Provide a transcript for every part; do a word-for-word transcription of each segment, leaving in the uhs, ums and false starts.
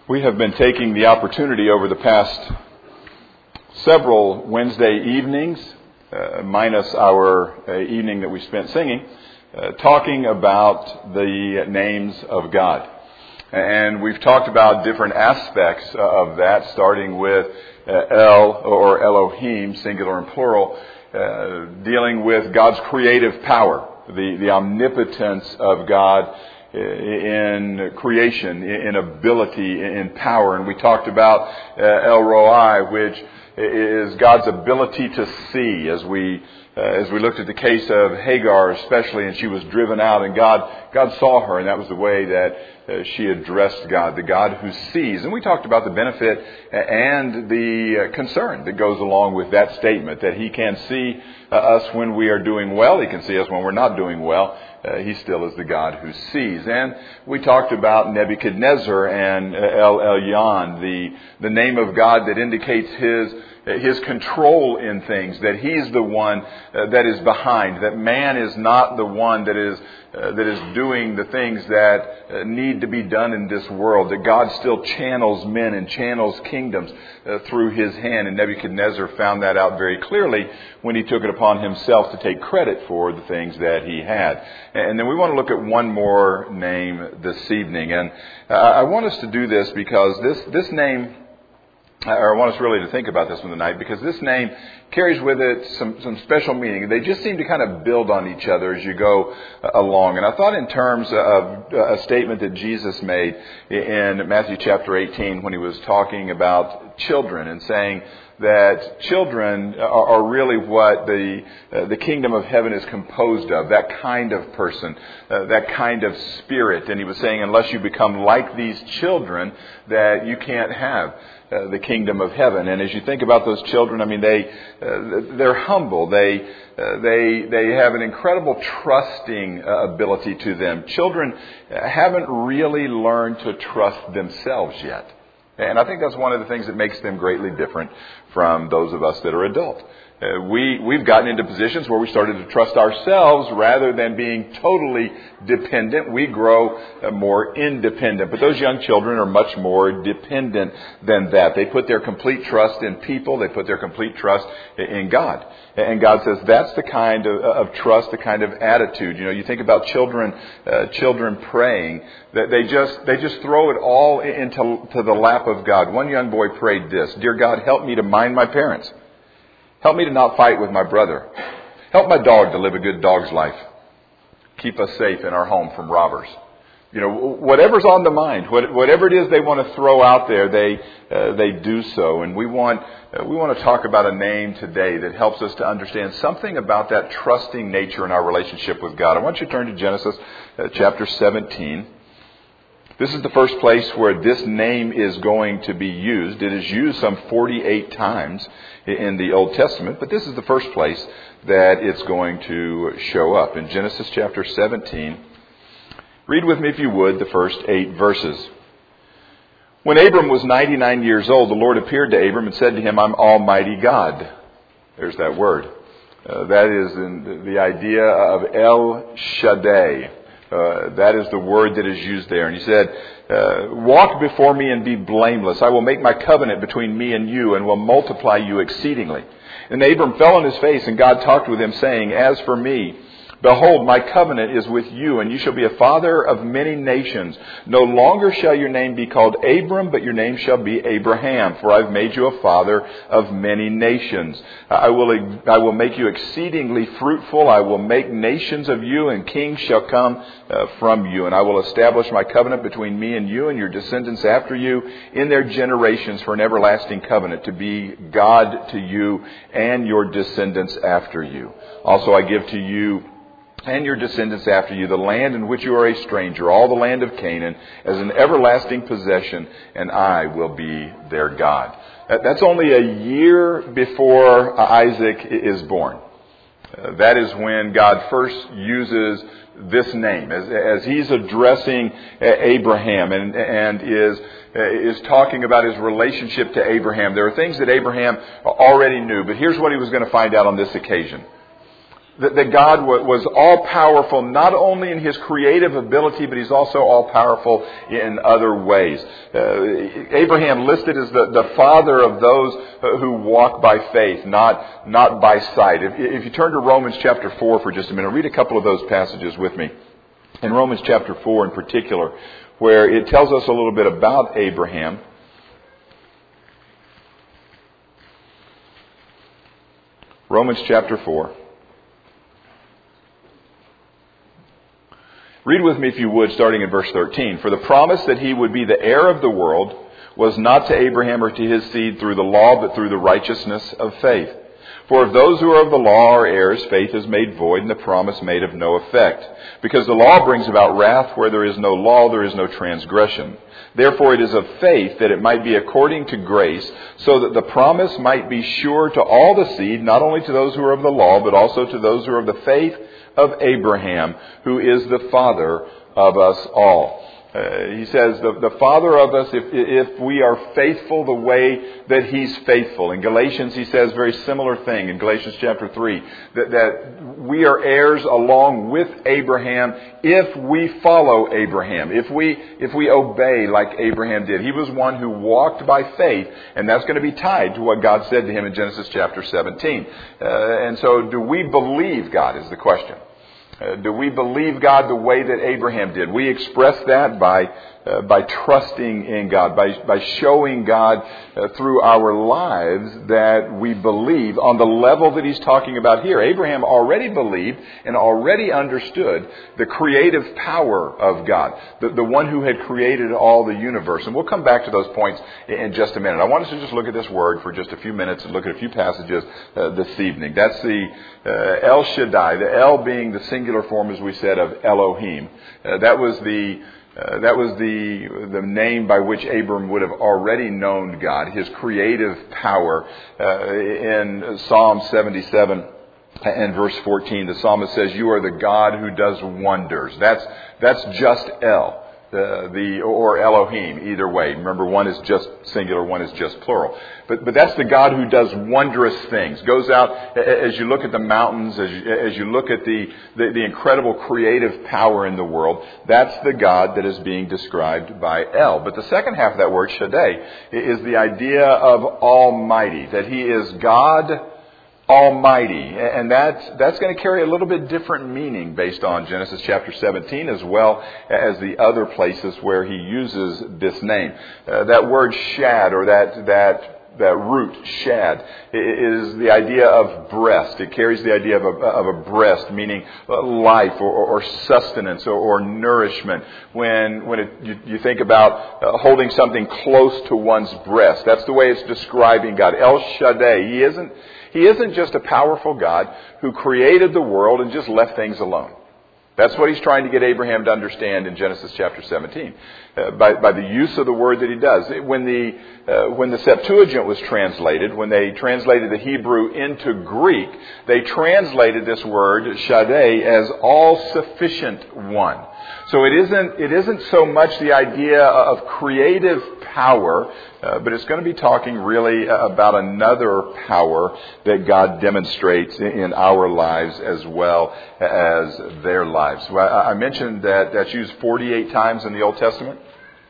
We have been taking the opportunity over the past several Wednesday evenings, uh, minus our uh, evening that we spent singing, uh, talking about the names of God. And we've talked about different aspects of that, starting with uh, El or Elohim, singular and plural, uh, dealing with God's creative power, the, the omnipotence of God in creation, in ability, in power. And we talked about uh, El Roi, which is God's ability to see, as we uh, as we looked at the case of Hagar especially, and she was driven out, and God God saw her, and that was the way that uh, she addressed God, the God who sees. And we talked about the benefit and the concern that goes along with that statement, that He can see uh, us when we are doing well, He can see us when we're not doing well. Uh, he still is the God who sees. And we talked about Nebuchadnezzar and El Elyon, the the name of God that indicates His His control in things, that He's the one uh, that is behind, that man is not the one that is uh, that is doing the things that uh, need to be done in this world, that God still channels men and channels kingdoms uh, through His hand. And Nebuchadnezzar found that out very clearly when he took it upon himself to take credit for the things that he had. And then we want to look at one more name this evening. And uh, I want us to do this because this this name, or I want us really to think about this one tonight, because this name carries with it some, some special meaning. They just seem to kind of build on each other as you go along. And I thought in terms of a statement that Jesus made in Matthew chapter eighteen when He was talking about children and saying that children are really what the uh, the kingdom of heaven is composed of, that kind of person, uh, that kind of spirit. And He was saying, unless you become like these children, that you can't have Uh, the kingdom of heaven. And as you think about those children, I mean, they uh, they're humble. They uh, they they have an incredible trusting uh, ability to them. Children haven't really learned to trust themselves yet, and I think that's one of the things that makes them greatly different from those of us that are adult. Uh, we, we've gotten into positions where we started to trust ourselves rather than being totally dependent. We grow uh, more independent. But those young children are much more dependent than that. They put their complete trust in people. They put their complete trust in God. And God says that's the kind of, of trust, the kind of attitude. You know, you think about children, uh, children praying, that they just, they just throw it all into to the lap of God. One young boy prayed this: "Dear God, help me to mind my parents. Help me to not fight with my brother. Help my dog to live a good dog's life. Keep us safe in our home from robbers." You know, whatever's on the mind, whatever it is they want to throw out there, they uh, they do so. And we want uh, we want to talk about a name today that helps us to understand something about that trusting nature in our relationship with God. I want you to turn to Genesis uh, chapter seventeen. This is the first place where this name is going to be used. It is used some forty-eight times in the Old Testament, but this is the first place that it's going to show up. In Genesis chapter seventeen, read with me, if you would, the first eight verses. "When Abram was ninety-nine years old, the Lord appeared to Abram and said to him, 'I'm Almighty God.'" There's that word. Uh, that is in the idea of El Shaddai. Uh, that is the word that is used there. And He said, uh, "Walk before me and be blameless. I will make my covenant between me and you and will multiply you exceedingly." And Abram fell on his face, and God talked with him, saying, "As for me, behold, my covenant is with you, and you shall be a father of many nations. No longer shall your name be called Abram, but your name shall be Abraham, for I've made you a father of many nations. I will, I will make you exceedingly fruitful. I will make nations of you, and kings shall come uh, from you. And I will establish my covenant between me and you and your descendants after you in their generations for an everlasting covenant, to be God to you and your descendants after you. Also I give to you and your descendants after you the land in which you are a stranger, all the land of Canaan, as an everlasting possession, and I will be their God." That's only a year before Isaac is born. Uh, that is when God first uses this name, as, as He's addressing Abraham and, and is is talking about his relationship to Abraham. There are things that Abraham already knew, but here's what he was going to find out on this occasion. That, that God was all-powerful not only in His creative ability, but He's also all-powerful in other ways. Uh, Abraham listed as the, the father of those who walk by faith, not, not by sight. If, if you turn to Romans chapter four for just a minute, read a couple of those passages with me. In Romans chapter four in particular, where it tells us a little bit about Abraham. Romans chapter four. Read with me, if you would, starting in verse thirteen. For the promise that he would be the heir of the world was not to Abraham or to his seed through the law, but through the righteousness of faith. For if those who are of the law are heirs, faith is made void and the promise made of no effect. Because the law brings about wrath. Where there is no law, there is no transgression. Therefore it is of faith that it might be according to grace, so that the promise might be sure to all the seed, not only to those who are of the law, but also to those who are of the faith of Abraham, who is the father of us all. Uh, he says, the, the father of us, if, if we are faithful the way that He's faithful. In Galatians, he says a very similar thing in Galatians chapter three, that, that we are heirs along with Abraham if we follow Abraham, if we, if we obey like Abraham did. He was one who walked by faith, and that's going to be tied to what God said to him in Genesis chapter seventeen. Uh, and so do we believe God is the question. Uh, do we believe God the way that Abraham did? We express that by uh, by trusting in God, by by showing God uh, through our lives that we believe on the level that He's talking about here. Abraham already believed and already understood the creative power of God, the, the one who had created all the universe. And we'll come back to those points in just a minute. I want us to just look at this word for just a few minutes and look at a few passages uh, this evening. That's the uh, El Shaddai, the El being the singular form, as we said, of Elohim. Uh, that was the Uh, that was the the name by which Abram would have already known God, His creative power. Uh, in Psalm seventy-seven and verse fourteen, the psalmist says, "You are the God who does wonders." That's that's just El. The, the or Elohim, either way. Remember, one is just singular, one is just plural. But but that's the God who does wondrous things. Goes out as you look at the mountains, as you, as you look at the, the the incredible creative power in the world. That's the God that is being described by El. But the second half of that word, Shaddai, is the idea of Almighty. That He is God Almighty. And that's, that's going to carry a little bit different meaning based on Genesis chapter seventeen, as well as the other places where He uses this name. Uh, that word shad, or that, that, that root, shad, is the idea of breast. It carries the idea of a, of a breast, meaning life or, or sustenance or, or nourishment. When, when it, you, you think about uh, holding something close to one's breast, that's the way it's describing God. El Shaddai. He isn't He isn't just a powerful God who created the world and just left things alone. That's what He's trying to get Abraham to understand in Genesis chapter seventeen. Uh, by, by the use of the word that he does. When the, uh, when the Septuagint was translated, when they translated the Hebrew into Greek, they translated this word, Shaddai, as all-sufficient one. So it isn't, it isn't so much the idea of creative power, uh, but it's going to be talking really about another power that God demonstrates in our lives as well as their lives. Well, I mentioned that that's used forty-eight times in the Old Testament.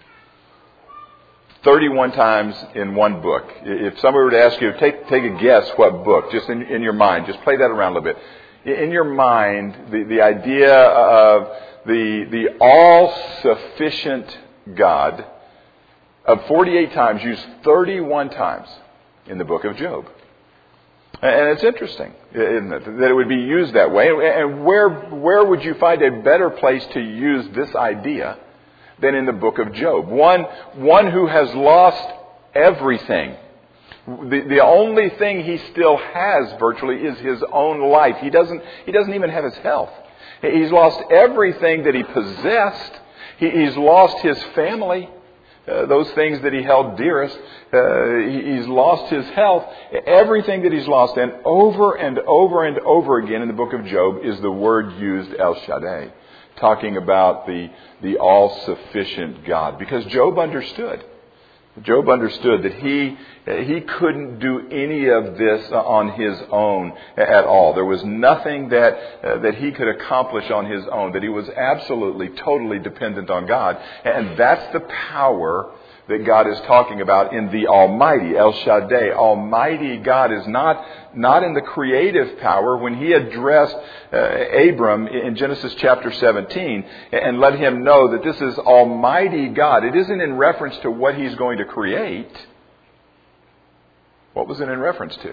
thirty-one times in one book. If somebody were to ask you, take take a guess what book, just in, in your mind, just play that around a little bit. In your mind, the, the idea of the, the all-sufficient God of forty-eight times used thirty-one times in the book of Job. And it's interesting, isn't it, that it would be used that way. And where where would you find a better place to use this idea than in the book of Job? One one who has lost everything. The, the only thing he still has virtually is his own life. He doesn't he doesn't even have his health. He's lost everything that he possessed. He, he's lost his family. Uh, those things that he held dearest. Uh, he, he's lost his health. Everything that he's lost. And over and over and over again in the book of Job is the word used, El Shaddai, talking about the, the all-sufficient God. Because Job understood Job understood that he he couldn't do any of this on his own at all. There was nothing that uh, that he could accomplish on his own, that he was absolutely, totally dependent on God. And that's the power that God is talking about in the Almighty, El Shaddai. Almighty God is not, not in the creative power. When he addressed uh, Abram in Genesis chapter seventeen and let him know that this is Almighty God, it isn't in reference to what he's going to create. What was it in reference to?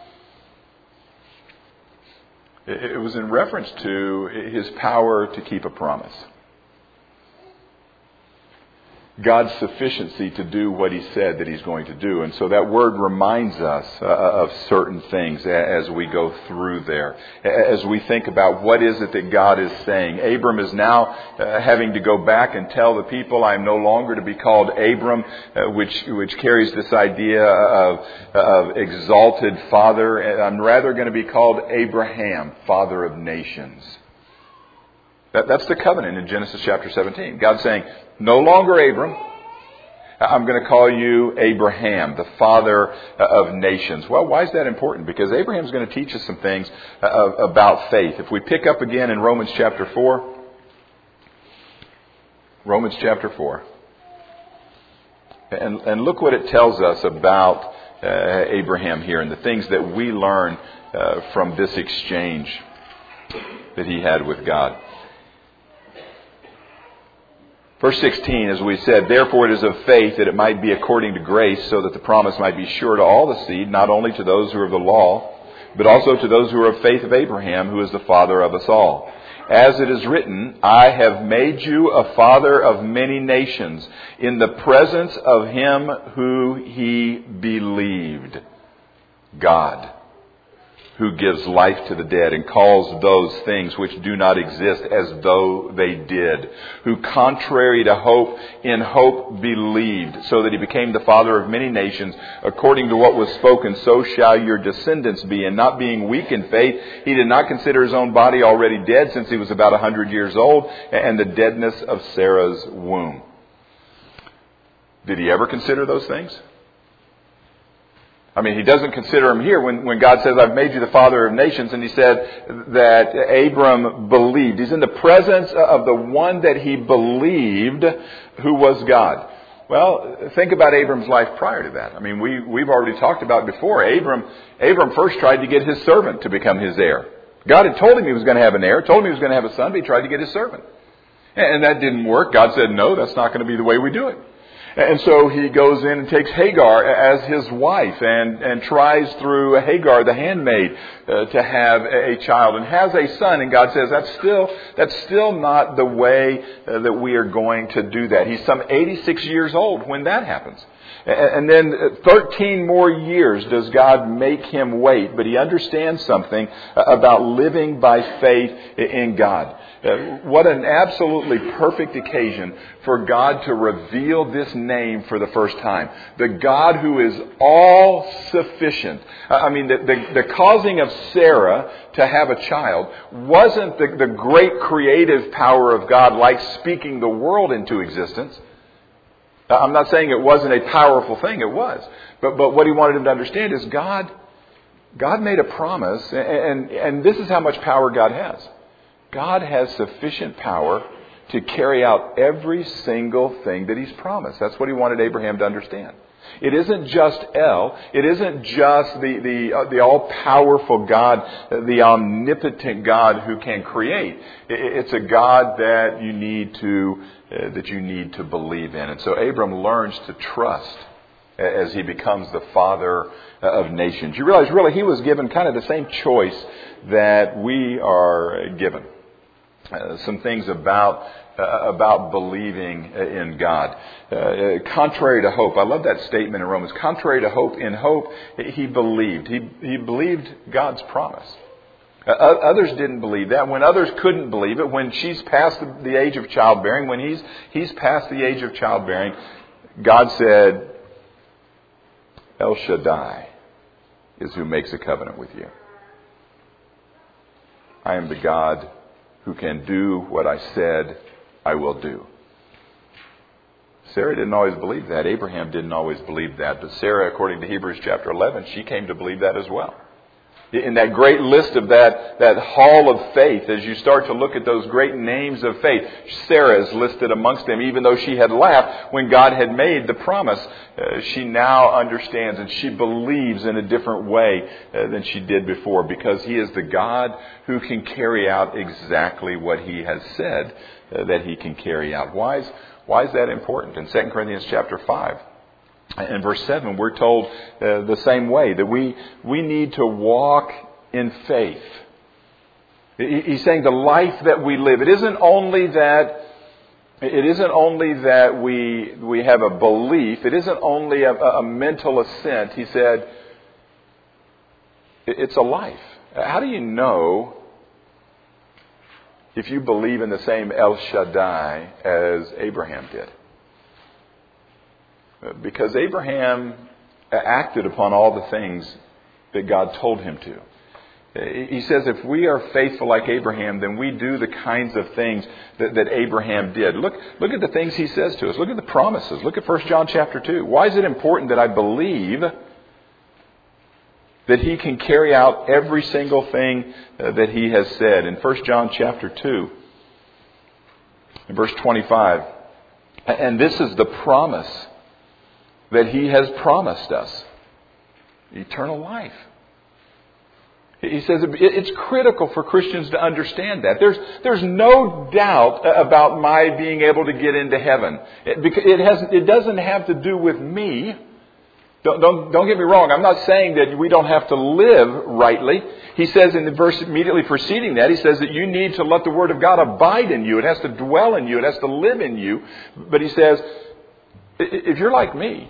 It, it was in reference to his power to keep a promise. God's sufficiency to do what he said that he's going to do. And so that word reminds us uh, of certain things as we go through there. As we think about what is it that God is saying. Abram is now uh, having to go back and tell the people, I am no longer to be called Abram, uh, which which carries this idea of, of exalted father. I'm rather going to be called Abraham, father of nations. That, that's the covenant in Genesis chapter seventeen. God's saying, no longer Abram. I'm going to call you Abraham, the father of nations. Well, why is that important? Because Abraham's going to teach us some things about faith. If we pick up again in Romans chapter four. Romans chapter four. And, and look what it tells us about uh, Abraham here and the things that we learn uh, from this exchange that he had with God. Verse sixteen, as we said, therefore it is of faith that it might be according to grace, so that the promise might be sure to all the seed, not only to those who are of the law, but also to those who are of faith of Abraham, who is the father of us all. As it is written, I have made you a father of many nations, in the presence of him who he believed, God, who gives life to the dead and calls those things which do not exist as though they did, who contrary to hope, in hope believed, so that he became the father of many nations, according to what was spoken, so shall your descendants be. And not being weak in faith, he did not consider his own body already dead, since he was about a hundred years old, and the deadness of Sarah's womb. Did he ever consider those things? I mean, he doesn't consider him here when, when God says, I've made you the father of nations. And he said that Abram believed. He's in the presence of the one that he believed, who was God. Well, think about Abram's life prior to that. I mean, we, we've already talked about before. Abram, Abram first tried to get his servant to become his heir. God had told him he was going to have an heir, told him he was going to have a son, but he tried to get his servant. And that didn't work. God said, no, that's not going to be the way we do it. And so he goes in and takes Hagar as his wife and, and tries through Hagar, the handmaid, uh, to have a child and has a son. And God says, that's still, that's still not the way uh, that we are going to do that. He's some eighty-six years old when that happens. And then thirteen more years does God make him wait. But he understands something about living by faith in God. What an absolutely perfect occasion for God to reveal this name for the first time. The God who is all sufficient. I mean, the, the, the causing of Sarah to have a child wasn't the, the great creative power of God like speaking the world into existence. I'm not saying it wasn't a powerful thing. It was. But but what he wanted him to understand is God, God made a promise, and, and, and this is how much power God has. God has sufficient power to carry out every single thing that he's promised. That's what he wanted Abraham to understand. It isn't just El. It isn't just the, the, uh, the all-powerful God, the omnipotent God who can create. It's a God that you need to uh, that you need to believe in. And so Abram learns to trust as he becomes the father of nations. You realize really he was given kind of the same choice that we are given. Uh, some things about uh, about believing in God. Uh, contrary to hope. I love that statement in Romans. Contrary to hope, in hope, he believed. He, he believed God's promise. Uh, others didn't believe that. When others couldn't believe it, when she's past the, the age of childbearing, when he's, he's past the age of childbearing, God said, El Shaddai is who makes a covenant with you. I am the God who can do what I said I will do. Sarah didn't always believe that. Abraham didn't always believe that. But Sarah, according to Hebrews chapter eleven, she came to believe that as well. In that great list of that, that hall of faith, as you start to look at those great names of faith, Sarah is listed amongst them. Even though she had laughed when God had made the promise, uh, she now understands and she believes in a different way uh, than she did before, because He is the God who can carry out exactly what He has said uh, that He can carry out. Why is, why is that important? In Second Corinthians chapter five, in verse seven, we're told uh, the same way, that we we need to walk in faith. He's saying the life that we live, it isn't only that it isn't only that we we have a belief, it isn't only a, a mental assent. He said it's a life. How do you know if you believe in the same El Shaddai as Abraham did? Because Abraham acted upon all the things that God told him to. He says if we are faithful like Abraham, then we do the kinds of things that, that Abraham did. Look, look at the things he says to us. Look at the promises. Look at First John chapter two. Why is it important that I believe that He can carry out every single thing that He has said? In First John chapter two, in verse twenty-five, and this is the promise that He has promised us, eternal life. He says it's critical for Christians to understand that. There's there's no doubt about my being able to get into heaven. It, because it has it doesn't have to do with me. Don't, don't don't get me wrong. I'm not saying that we don't have to live rightly. He says in the verse immediately preceding that, he says that you need to let the Word of God abide in you. It has to dwell in you. It has to live in you. But he says, if you're like me,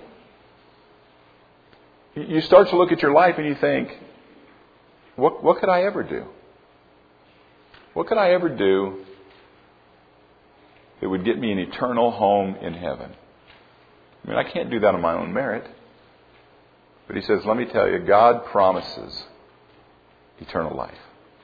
you start to look at your life and you think, what, what could I ever do? What could I ever do that would get me an eternal home in heaven? I mean, I can't do that on my own merit. But he says, let me tell you, God promises eternal life.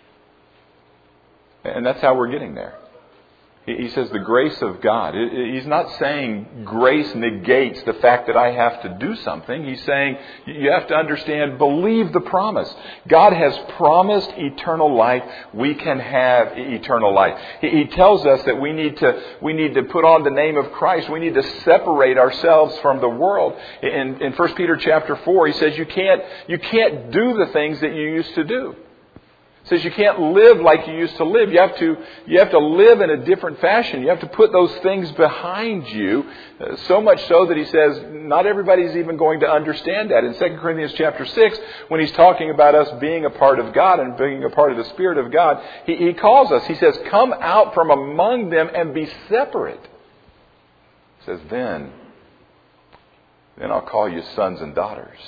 And that's how we're getting there. He says the grace of God. He's not saying grace negates the fact that I have to do something. He's saying you have to understand, believe the promise. God has promised eternal life. We can have eternal life. He tells us that we need to we need to put on the name of Christ. We need to separate ourselves from the world. In, in First Peter chapter four, he says you can't you can't do the things that you used to do. Says you can't live like you used to live. You have to you have to live in a different fashion. You have to put those things behind you. Uh, so much so that he says not everybody's even going to understand that. In Second Corinthians chapter six, when he's talking about us being a part of God and being a part of the Spirit of God, he, he calls us. He says, "Come out from among them and be separate." He says, "Then, then I'll call you sons and daughters.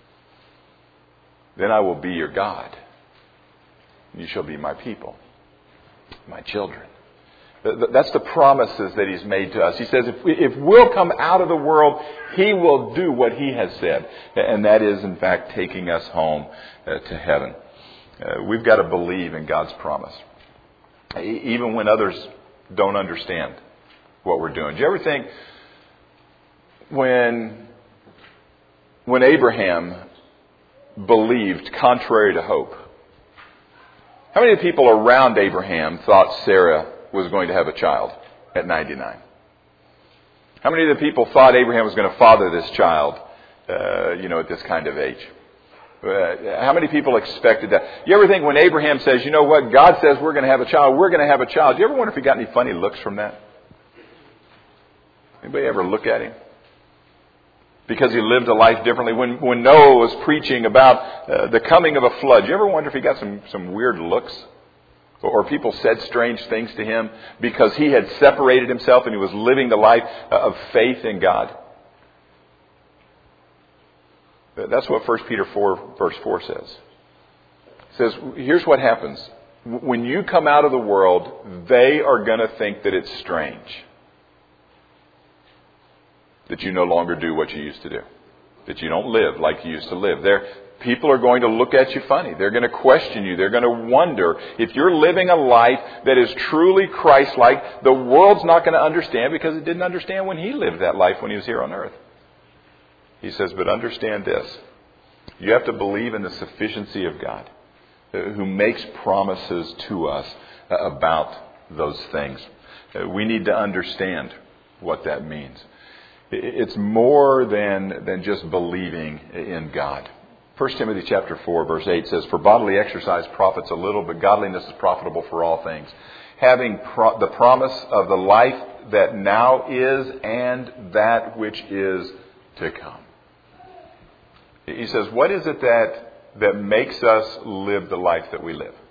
Then I will be your God. You shall be my people, my children." That's the promises that He's made to us. He says if, we, if we'll come out of the world, He will do what He has said. And that is, in fact, taking us home uh, to heaven. Uh, we've got to believe in God's promise, even when others don't understand what we're doing. Do you ever think when, when Abraham believed contrary to hope, how many of the people around Abraham thought Sarah was going to have a child at ninety-nine? How many of the people thought Abraham was going to father this child, uh, you know, at this kind of age? Uh, how many people expected that? You ever think when Abraham says, you know what, God says we're going to have a child, we're going to have a child. Do you ever wonder if he got any funny looks from that? Anybody ever look at him? Because he lived a life differently. When when Noah was preaching about uh, the coming of a flood, do you ever wonder if he got some, some weird looks? Or, or people said strange things to him because he had separated himself and he was living the life of faith in God? That's what First Peter four verse four says. It says, here's what happens. When you come out of the world, they are going to think that it's strange that you no longer do what you used to do. that you don't live like you used to live. There, people are going to look at you funny. They're going to question you. They're going to wonder if you're living a life that is truly Christ-like. The world's not going to understand because it didn't understand when he lived that life when he was here on earth. He says, but understand this. You have to believe in the sufficiency of God, who makes promises to us about those things. We need to understand what that means. It's more than, than just believing in God. First Timothy chapter four, verse eight says, for bodily exercise profits a little, but godliness is profitable for all things. Having pro- the promise of the life that now is and that which is to come. He says, what is it that, that makes us live the life that we live?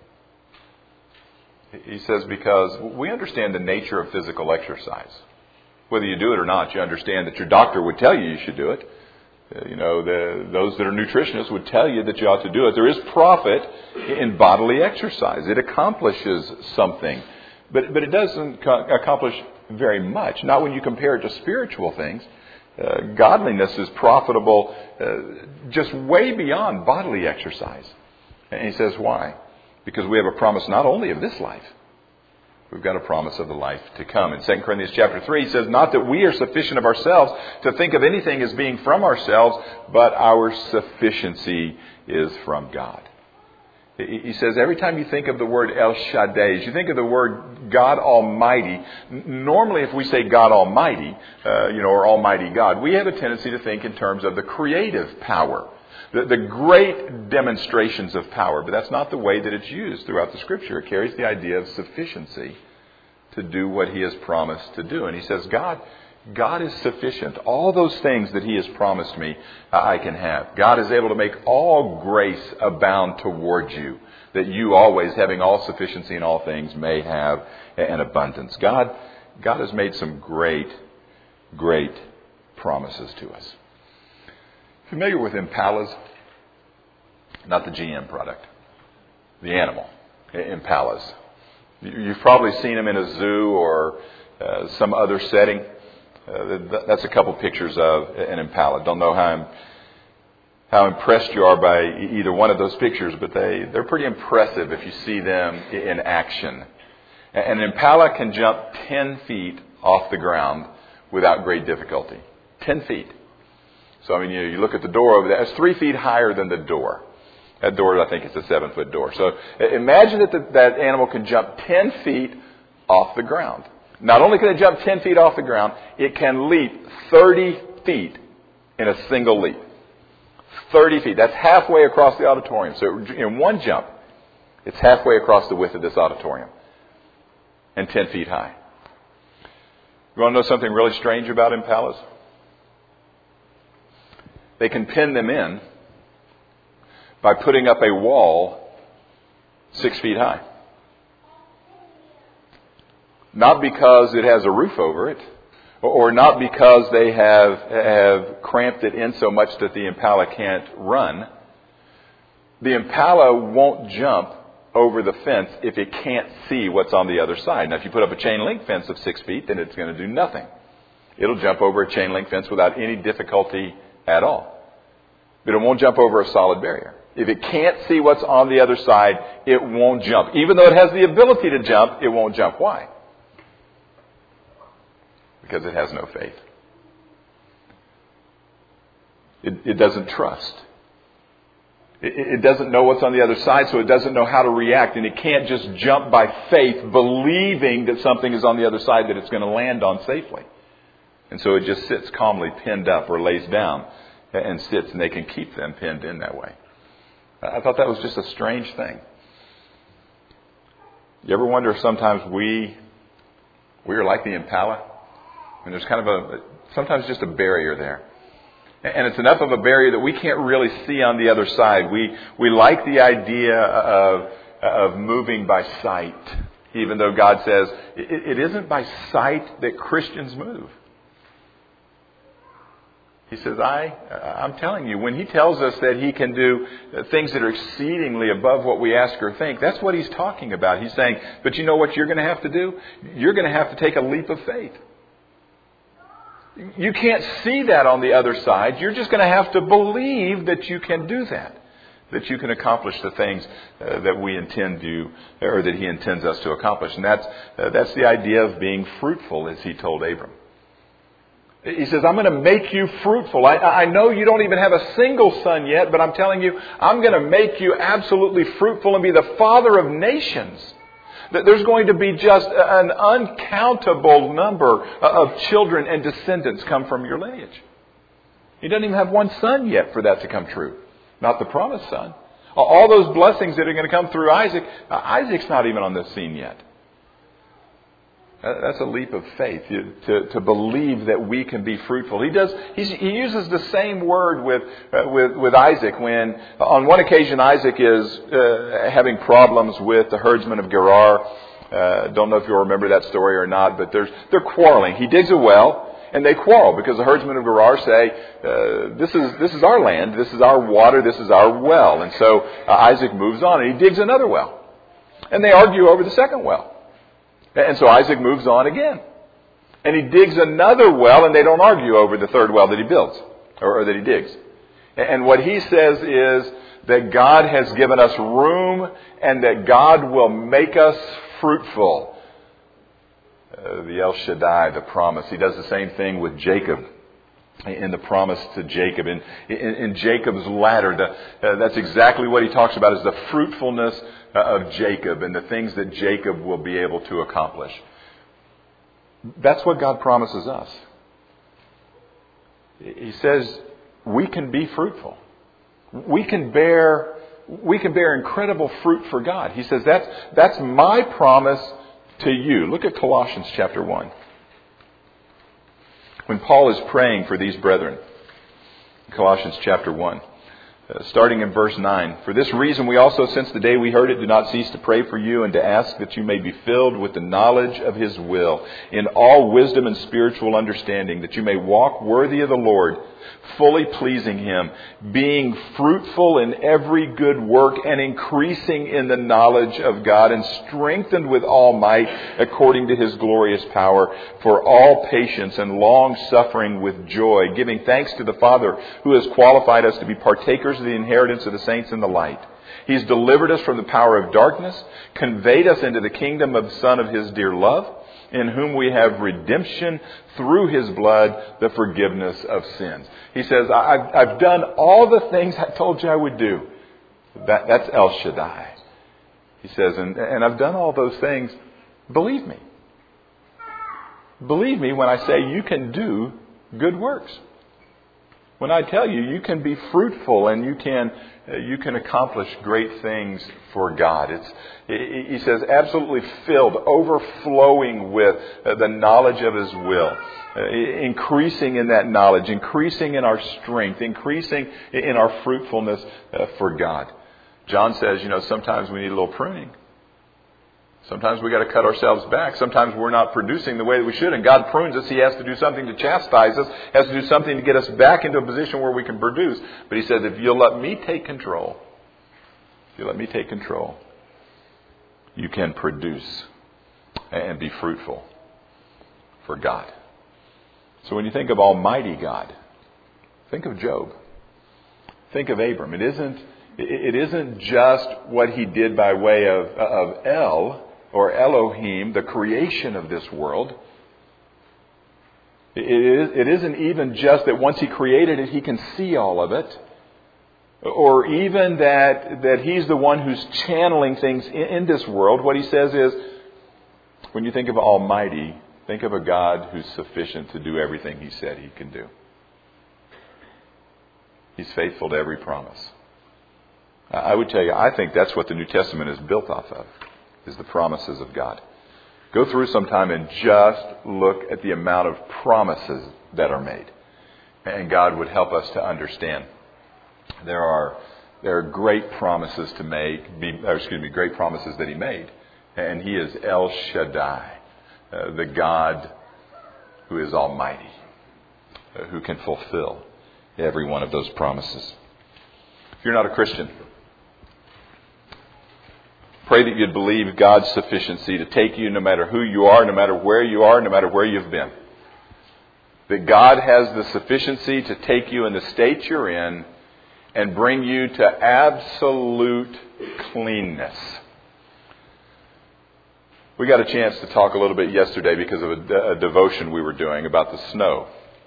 He says, because we understand the nature of physical exercise. Whether you do it or not, you understand that your doctor would tell you you should do it. Uh, you know, the, those that are nutritionists would tell you that you ought to do it. There is profit in bodily exercise. It accomplishes something. But, but it doesn't co- accomplish very much. Not when you compare it to spiritual things. Uh, godliness is profitable uh, just way beyond bodily exercise. And he says, why? Because we have a promise not only of this life, we've got a promise of the life to come. In Second Corinthians chapter three, he says, not that we are sufficient of ourselves to think of anything as being from ourselves, but our sufficiency is from God. He says, every time you think of the word El Shaddai, as you think of the word God Almighty, normally if we say God Almighty, uh, you know, or Almighty God, we have a tendency to think in terms of the creative power. The, the great demonstrations of power. But that's not the way that it's used throughout the Scripture. It carries the idea of sufficiency to do what he has promised to do. And he says, God, God is sufficient. All those things that he has promised me, I can have. God is able to make all grace abound towards you, that you always, having all sufficiency in all things, may have an abundance. God, God has made some great, great promises to us. Familiar with Impalas? Not the G M product. The animal. Impalas. You've probably seen them in a zoo or uh, some other setting. Uh, that's a couple pictures of an impala. Don't know how I'm, how impressed you are by either one of those pictures, but they, they're pretty impressive if you see them in action. An impala can jump ten feet off the ground without great difficulty. ten feet. So, I mean, you, you look at the door over there. It's three feet higher than the door. That door, I think, is a seven-foot door. So imagine that the, that animal can jump ten feet off the ground. Not only can it jump ten feet off the ground, it can leap thirty feet in a single leap. thirty feet. That's halfway across the auditorium. So in one jump, it's halfway across the width of this auditorium. And ten feet high. You want to know something really strange about impalas? They can pin them in by putting up a wall six feet high. Not because it has a roof over it, or not because they have, have cramped it in so much that the impala can't run. The impala won't jump over the fence if it can't see what's on the other side. Now, if you put up a chain link fence of six feet, then it's going to do nothing. It'll jump over a chain link fence without any difficulty at all. But it won't jump over a solid barrier. If it can't see what's on the other side, it won't jump. Even though it has the ability to jump, it won't jump. Why? Because it has no faith. It, it doesn't trust. It, it doesn't know what's on the other side, so it doesn't know how to react. And it can't just jump by faith, believing that something is on the other side that it's going to land on safely. And so it just sits calmly pinned up or lays down and sits, and they can keep them pinned in that way. I thought that was just a strange thing. You ever wonder if sometimes we we are like the impala? And there's kind of a sometimes just a barrier there. And it's enough of a barrier that we can't really see on the other side. We we like the idea of of moving by sight, even though God says it, it isn't by sight that Christians move. He says, I, I'm telling you, when he tells us that he can do things that are exceedingly above what we ask or think, that's what he's talking about. He's saying, but you know what you're going to have to do? You're going to have to take a leap of faith. You can't see that on the other side. You're just going to have to believe that you can do that. That you can accomplish the things uh, that we intend to, or that He intends us to accomplish. And that's, uh, that's the idea of being fruitful, as He told Abram. He says, I'm going to make you fruitful. I, I know you don't even have a single son yet, but I'm telling you, I'm going to make you absolutely fruitful and be the father of nations. That there's going to be just an uncountable number of children and descendants come from your lineage. He doesn't even have one son yet for that to come true. Not the promised son. All those blessings that are going to come through Isaac, Isaac's not even on the scene yet. That's a leap of faith to, to believe that we can be fruitful. He does. He's, he uses the same word with, uh, with with Isaac when, on one occasion, Isaac is uh, having problems with the herdsmen of Gerar. Uh, don't know if you'll remember that story or not, but there's they're quarreling. He digs a well, and they quarrel because the herdsmen of Gerar say, uh, "This is this is our land. This is our water. This is our well." And so uh, Isaac moves on, and he digs another well, and they argue over the second well. And so Isaac moves on again. And he digs another well, and they don't argue over the third well that he builds, or, or that he digs. And what he says is that God has given us room and that God will make us fruitful. Uh, the El Shaddai, the promise. He does the same thing with Jacob. In the promise to Jacob, in, in, in Jacob's ladder, the, uh, that's exactly what he talks about, is the fruitfulness uh, of Jacob and the things that Jacob will be able to accomplish. That's what God promises us. He says we can be fruitful. We can bear, we can bear incredible fruit for God. He says that's that's my promise to you. Look at Colossians chapter one. When Paul is praying for these brethren, Colossians chapter one, uh, starting in verse nine. For this reason we also, since the day we heard it, do not cease to pray for you and to ask that you may be filled with the knowledge of His will, in all wisdom and spiritual understanding, that you may walk worthy of the Lord, fully pleasing Him, being fruitful in every good work and increasing in the knowledge of God, and strengthened with all might according to His glorious power, for all patience and long suffering with joy, giving thanks to the Father who has qualified us to be partakers of the inheritance of the saints in the light. He's delivered us from the power of darkness, conveyed us into the kingdom of the Son of His dear love, in whom we have redemption through His blood, the forgiveness of sins. He says, I've, I've done all the things I told you I would do. That, that's El Shaddai. He says, and, and I've done all those things. Believe me. Believe me when I say you can do good works. When I tell you you can be fruitful and you can uh, you can accomplish great things for God. It's he says absolutely filled, overflowing with uh, the knowledge of His will, uh, increasing in that knowledge, increasing in our strength, increasing in our fruitfulness uh, for God. John says, you know, sometimes we need a little pruning. Sometimes we got to cut ourselves back. Sometimes we're not producing the way that we should. And God prunes us. He has to do something to chastise us. Has to do something to get us back into a position where we can produce. But He says, if you'll let me take control, if you let me take control, you can produce and be fruitful for God. So when you think of Almighty God, think of Job. Think of Abram. It isn't, it isn't just what he did by way of, of El, or Elohim, the creation of this world. It, is, it isn't even just that once He created it, He can see all of it. Or even that, that He's the one who's channeling things in, in this world. What He says is, when you think of Almighty, think of a God who's sufficient to do everything He said He can do. He's faithful to every promise. I would tell you, I think that's what the New Testament is built off of. Is the promises of God. Go through sometime and just look at the amount of promises that are made. And God would help us to understand. There are there are great promises to make, be, or excuse me, great promises that He made. And He is El Shaddai, uh, the God who is almighty, uh, who can fulfill every one of those promises. If you're not a Christian, pray that you'd believe God's sufficiency to take you no matter who you are, no matter where you are, no matter where you've been. that God has the sufficiency to take you in the state you're in and bring you to absolute cleanness. We got a chance to talk a little bit yesterday because of a, a devotion we were doing about the snow.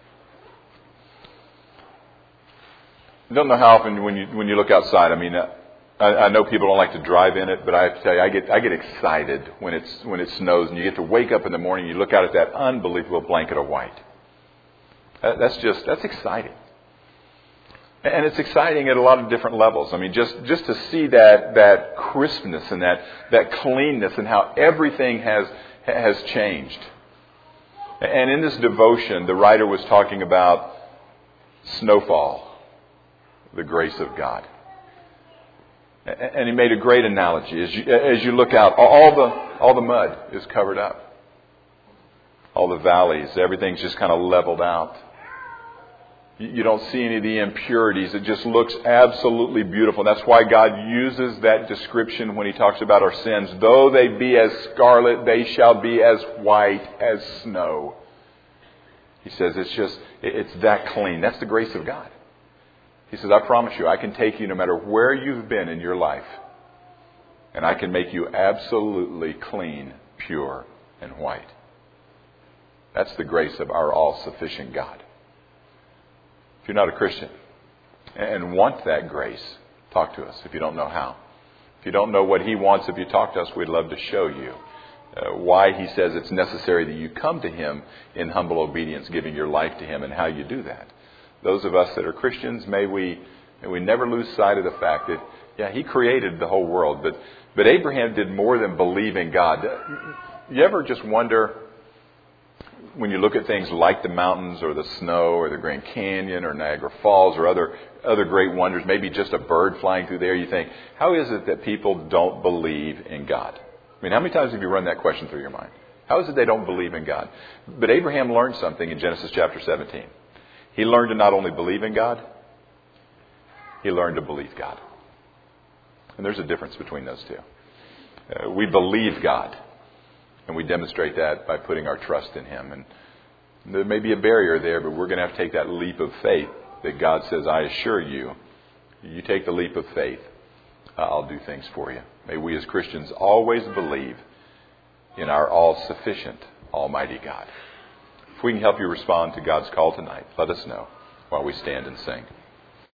I don't know how often when you when you look outside, I mean, I, I know people don't like to drive in it, but I have to tell you, I get I get excited when it's when it snows and you get to wake up in the morning and you look out at that unbelievable blanket of white. That, that's just that's exciting. And it's exciting at a lot of different levels. I mean, just, just to see that, that crispness and that, that cleanness and how everything has, has changed. And in this devotion, the writer was talking about snowfall, the grace of God. And he made a great analogy. As you, as you look out, all the, all the mud is covered up. All the valleys, everything's just kind of leveled out. You don't see any of the impurities. It just looks absolutely beautiful. That's why God uses that description when He talks about our sins. Though they be as scarlet, they shall be as white as snow. He says it's just, it's that clean. That's the grace of God. He says, I promise you, I can take you no matter where you've been in your life, and I can make you absolutely clean, pure, and white. That's the grace of our all-sufficient God. If you're not a Christian and want that grace, talk to us if you don't know how. If you don't know what He wants, if you talk to us, we'd love to show you uh, why He says it's necessary that you come to Him in humble obedience, giving your life to Him, and how you do that. Those of us that are Christians, may we may we never lose sight of the fact that, yeah, He created the whole world, but, but Abraham did more than believe in God. You ever just wonder, when you look at things like the mountains or the snow or the Grand Canyon or Niagara Falls or other other great wonders, maybe just a bird flying through there, you think, how is it that people don't believe in God? I mean, how many times have you run that question through your mind? How is it they don't believe in God? But Abraham learned something in Genesis chapter seventeen. He learned to not only believe in God, he learned to believe God. And there's a difference between those two. Uh, we believe God. And we demonstrate that by putting our trust in Him. And there may be a barrier there, but we're going to have to take that leap of faith that God says, I assure you, you take the leap of faith, I'll do things for you. May we as Christians always believe in our all-sufficient, almighty God. If we can help you respond to God's call tonight, let us know while we stand and sing.